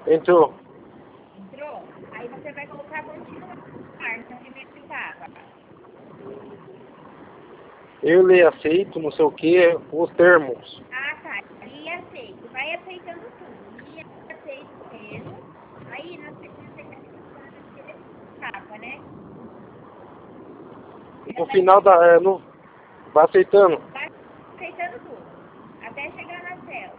Entrou. Entrou? Aí você vai colocar continuar na primeira etapa. Eu lhe aceito, não sei o que, os termos. Ah, tá. E aceito. Vai aceitando tudo. E aceito mesmo. Aí na segunda etapa, né? No final da. Vai aceitando. Vai aceitando tudo. Até chegar na célula.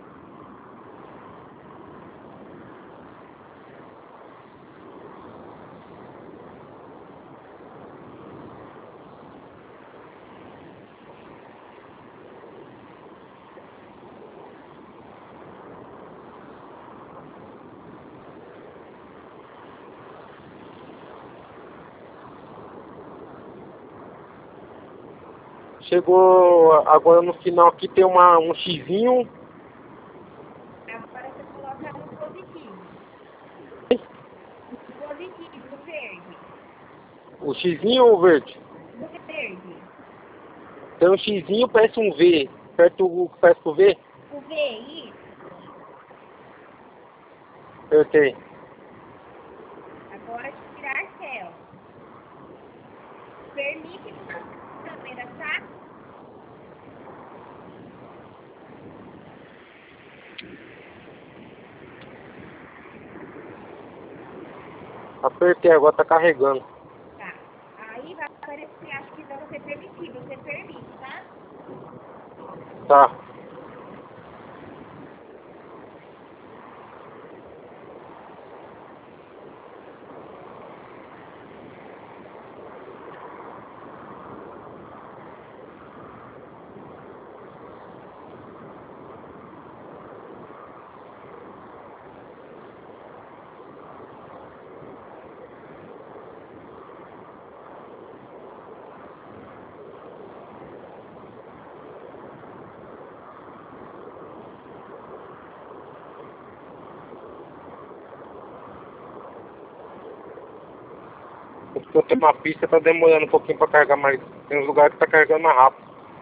Chegou agora no final aqui tem um xizinho. Agora você coloca no positivo. No positivo, no verde. O xizinho ou o verde? No verde. Tem um xizinho, parece um V. Perto do V. O V, isso. Apertei. Agora tirar céu. Permite que a câmera, tá? Apertei, agora tá carregando. Tá. Aí vai aparecer, acho que vai ser permitido. Você permite, tá? Tá. Porque eu tenho uma pista, tá demorando um pouquinho pra carregar, mas tem uns lugares que tá carregando mais rápido.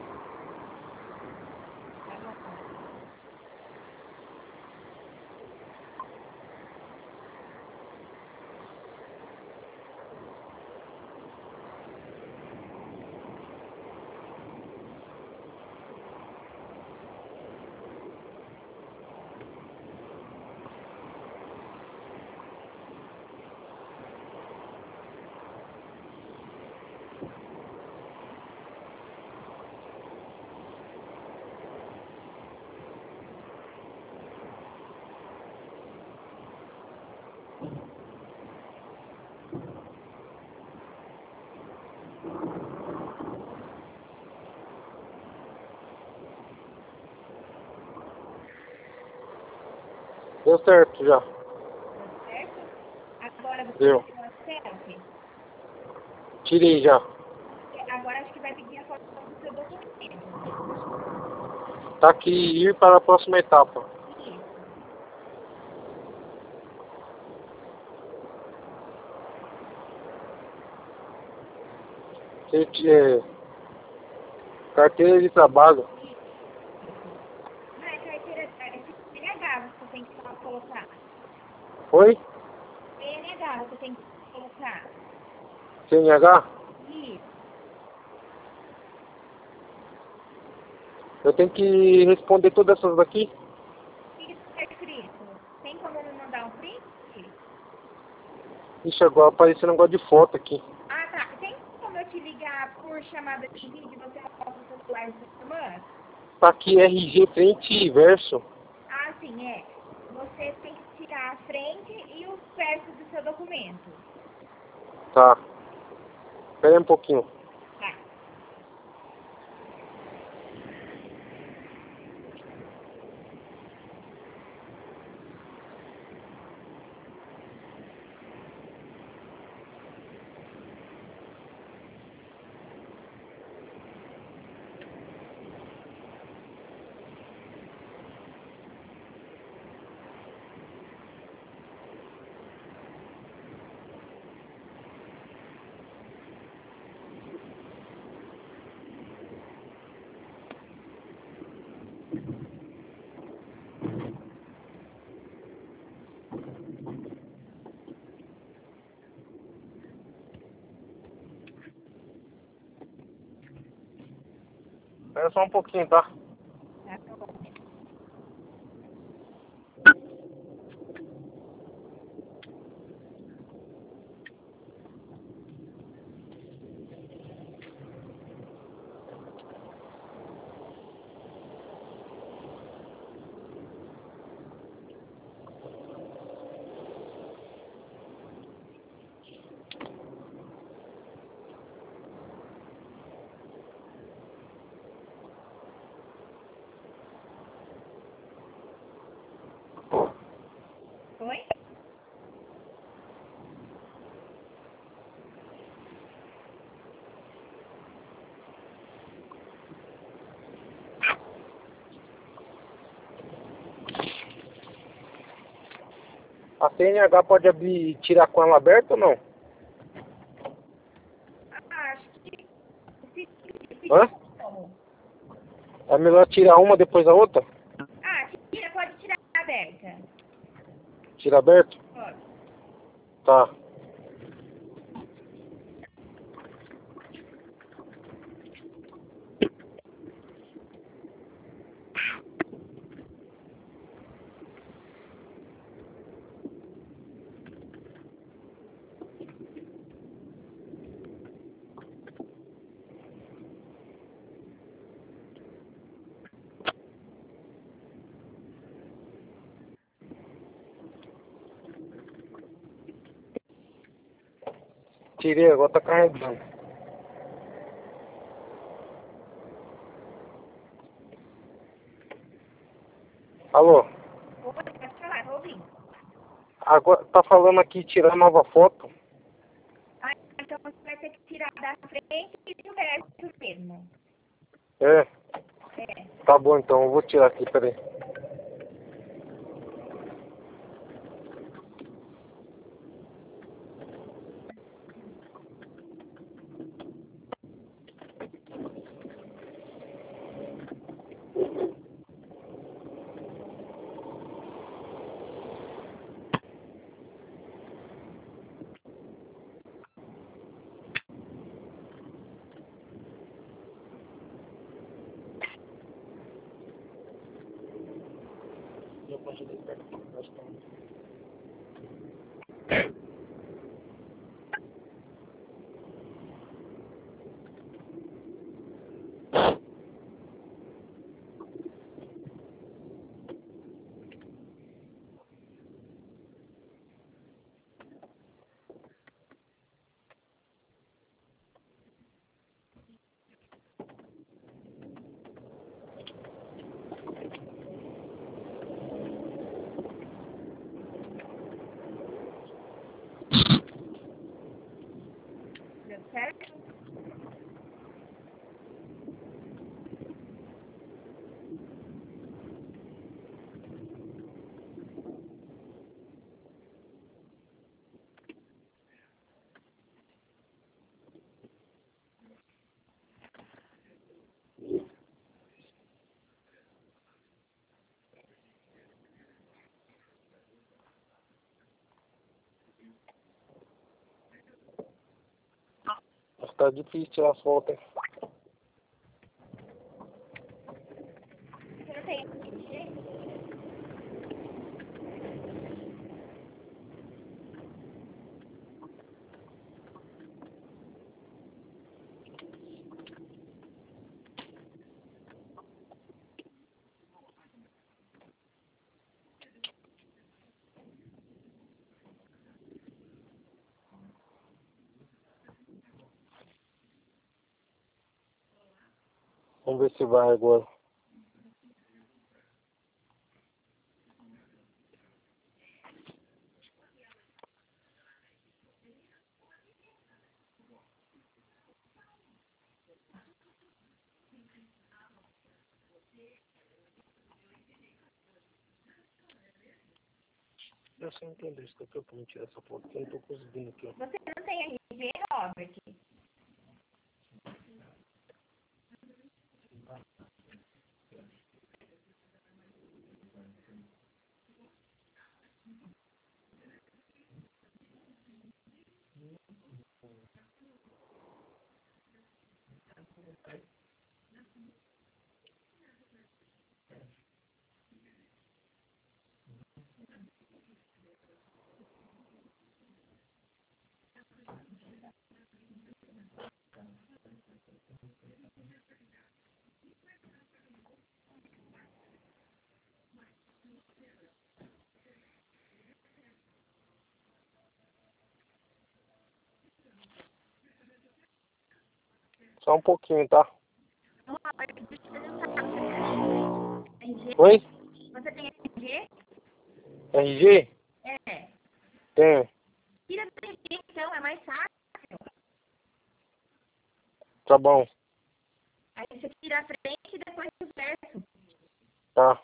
Deu certo já. Tá certo? Agora você Deu. tirou a selfie. Tirei já. Agora acho que vai pedir a foto do seu documento. Tá aqui, ir para a próxima etapa. Isso. Carteira de trabalho. Não é carteira, é CNH você tem que colocar. Oi? CNH você tem que colocar. CNH? Isso. Eu tenho que responder todas essas daqui? Isso é escrito. Tem como me mandar um print? Ixi, agora apareceu um negócio de foto aqui. Ah, tá. Tem como eu te ligar por chamada de vídeo e você mostra o celular da sua irmã? Tá aqui RG frente e verso. Ah, sim, é. Você tem que tirar a frente e o verso do seu documento. Tá. Espera aí um pouquinho. Tá. Espera só um pouquinho, tá? Tá bom. Oi? A CNH pode abrir e tirar com ela aberta ou não? Ah, acho que Hã? como? É melhor tirar uma depois da outra? Ah, tira, pode tirar aberta. Tira aberto? Pode. Tá. Tirei, agora tá carregando. Alô? Oi, pode falar, tô ouvindo. Agora tá falando aqui tirar nova foto? Ah, então você vai ter que tirar da frente e do resto mesmo. É. É. Tá bom então, eu vou tirar aqui, peraí. Deu certo? Tá difícil tirar as fotos, hein? Você não tem jeito? Vamos ver se vai agora. Eu só entendo isso que eu tô pra tirar essa foto, porque eu não tô conseguindo aqui, ó. Você não tem RG, Robert? Só um pouquinho, tá? RG? Oi? Você tem RG? RG? É. Tenho. Tira do RG, então, é mais fácil. Tá bom. Aí você tira a frente e depois o verso. Tá.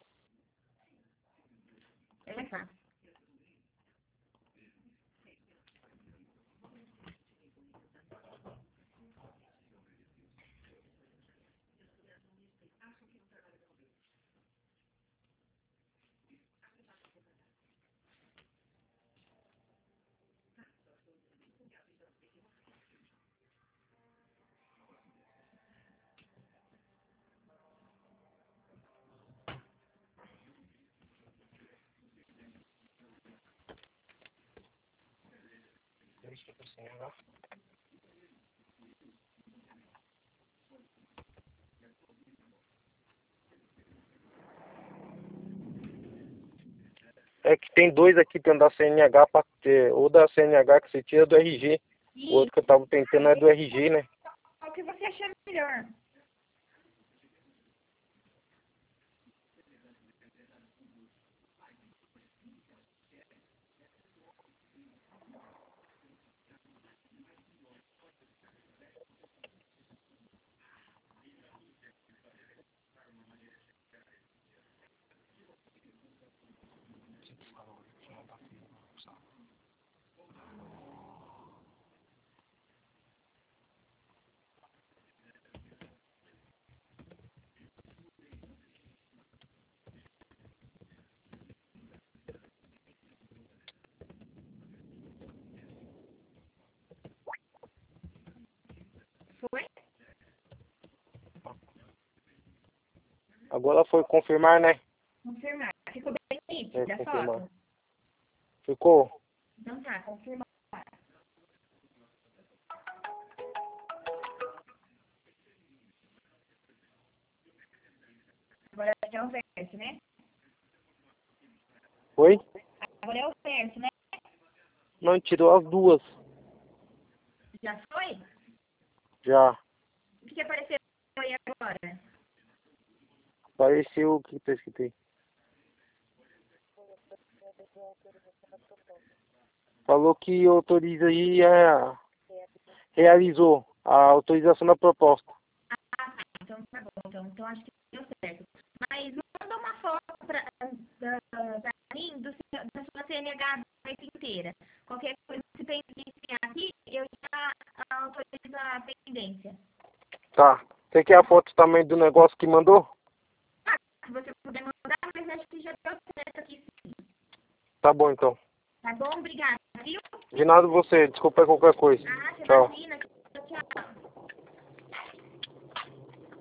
É mais fácil. É que tem dois aqui, tem um da CNH, ou da CNH que você tira do RG. O outro que eu tava tentando é do RG, né? Qual que você achar melhor? Foi? Agora foi confirmar, né? Confirmar. Ficou bem É, nítida a confirmar. foto? Ficou? Então tá, confirma. Agora é o verso, né? Oi? Agora é o verso, né? Não, tirou as duas. Já foi? Já. O que apareceu aí agora? Apareceu o que tá escrito aí. Falou que autoriza aí realizou a autorização da proposta. Ah, tá. Então tá bom. Então acho que deu certo. Mas manda uma foto pra mim da sua CNH inteira. Qualquer coisa que você tem aqui, eu já autorizo a pendência. Tá. Você quer a foto também do negócio que mandou? Ah, se você puder mandar, mas acho que já deu certo aqui sim. Tá bom então. Tá bom? Obrigada, viu? De nada você, desculpa qualquer coisa. Ah, você Tchau. imagina.